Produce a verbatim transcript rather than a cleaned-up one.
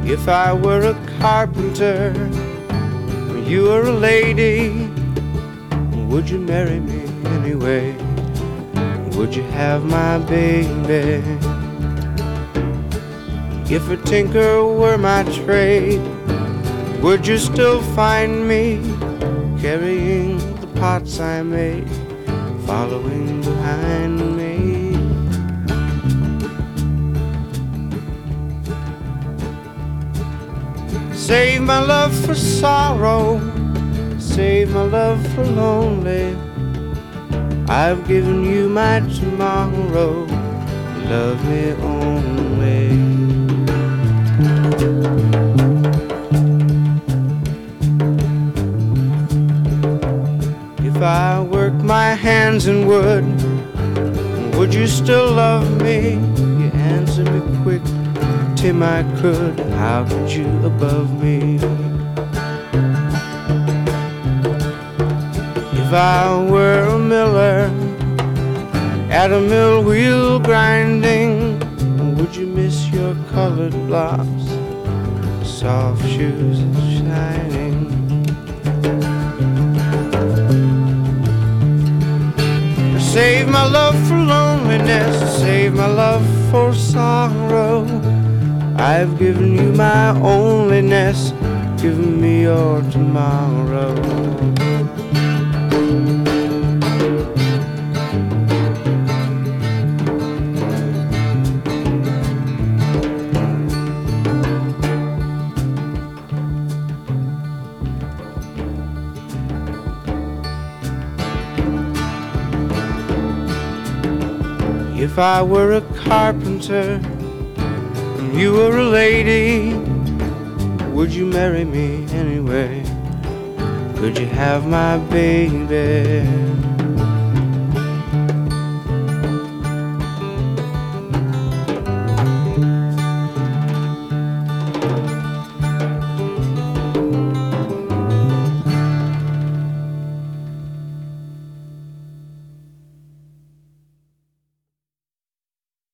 If I were a carpenter and you were a lady, would you marry me anyway? Would you have my baby? If a tinker were my trade, would you still find me carrying the pots I made, following behind me? Save my love for sorrow, save my love for lonely. I've given you my tomorrow, love me only. If I worked my hands in wood, would you still love me? You answer me quick, Tim, I could. How could you above me? If I were a miller at a mill wheel grinding, would you miss your colored blocks, soft shoes shining? Save my love for loneliness, save my love for sorrow. I've given you my onlyness, give me your tomorrow. If I were a carpenter and you were a lady, would you marry me anyway? Could you have my baby?